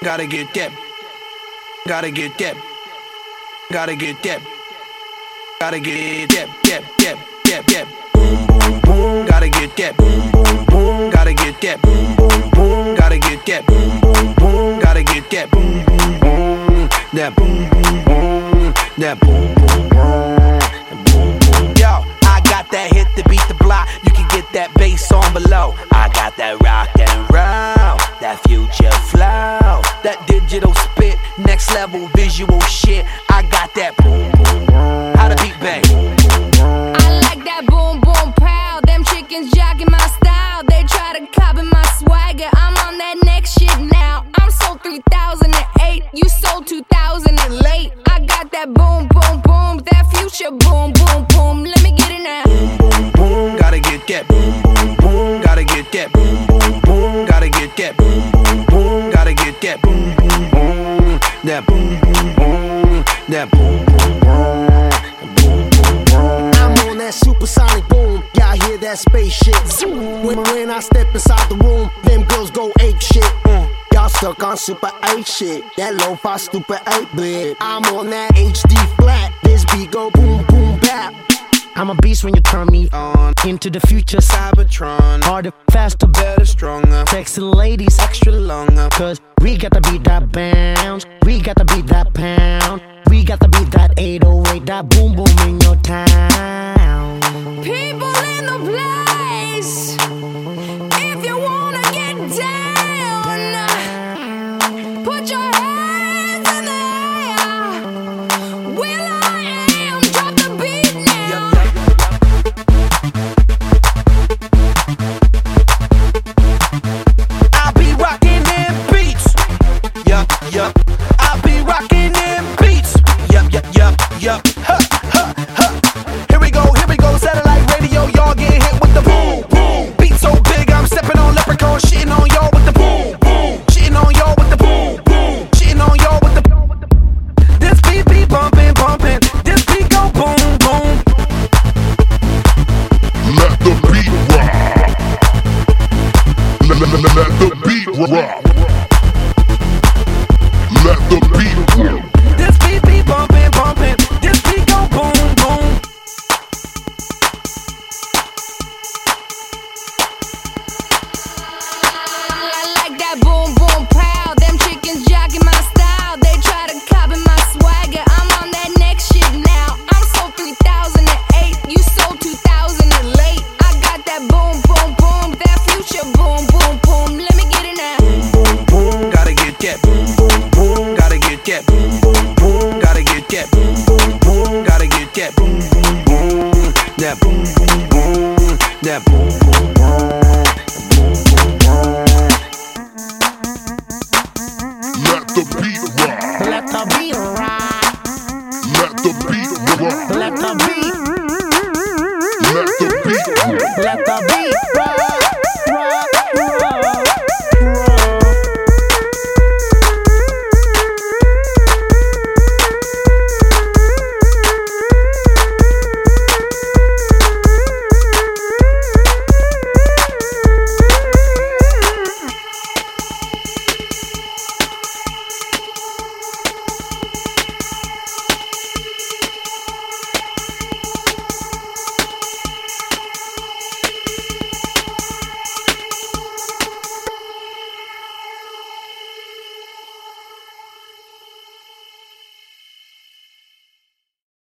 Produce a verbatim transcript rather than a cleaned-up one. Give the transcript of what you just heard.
Gotta get that. Gotta get that. Gotta get that. Gotta get that. That. That. That. That. Boom boom boom. Gotta get that. Boom boom boom. Gotta get that. Boom boom boom. Gotta get that. Boom boom boom. Gotta get that. Boom boom boom. That boom boom boom. That boom boom boom. Boom boom. Yo, I got that hit to beat the block. You can get that bass on below. I got that rock and roll, that future flow, that digital spit, next level visual shit. I got that boom boom boom. How the beat bang? I like that boom boom pow. Them chickens jocking my style. They try to copy my swagger. I'm on that next shit now. I'm sold three thousand eight. You sold two thousand late. I got that boom boom boom. That future boom boom boom. Let me get it now. Boom boom boom. Gotta get that. Boom boom boom. Gotta get that. Boom boom boom. Gotta get that. Boom boom boom. Gotta get that. Boom boom boom. That boom boom boom. That boom boom boom. Boom boom boom. I'm on that supersonic boom. Y'all hear that spaceship? Zoom. When, when I step inside the room, them girls go ape shit. Mm. Y'all stuck on super eight shit. That lo-fi stupid eight bit. I'm on that H D flat. This beat go boom boom bap. I'm a beast when you turn me on. Into the future, Cybertron. Harder, faster, better, stronger. Sexy ladies, extra longer. Cause we got to beat that bounce. We got to beat that pound. We got to beat that eight oh eight. That boom boom in your town. People in the place. If you wanna get down, put your hands in the air. Will I am, drop the beat now. I'll be rocking them beats. Yup, yup. I'll be rocking them beats. Yup, yup, yup, yup. Huh, huh, huh. Here we go, here we go. Satellite radio, y'all get hit with the boom, boom. Beat so big, I'm stepping on leprechaun, shitting on y'all with the boom, boom. Shitting on y'all with the boom, boom. Shitting on y'all with the. This beat be bumping, bumping. This beat go boom, boom. Let the beat rock. Let, let, let, let the beat rock. Let the beat rock. This beat be bumping, bumping. This beat go boom, boom. I like that boom boom pow. Them chickens jocking my style. They try to copy my swagger. I'm on that next shit now. I'm sold three thousand eight. You sold two thousand late. I got that boom boom boom. That future boom boom boom. Let me get it now. Boom boom boom. Gotta get that. Boom boom boom. Gotta get that. Boom boom boom. Gotta get that. Boom boom boom. Gotta get that. Boom boom boom. That boom boom boom. That boom boom boom. Boom boom boom. Let the beat rock. Let the beat rock. Let the beat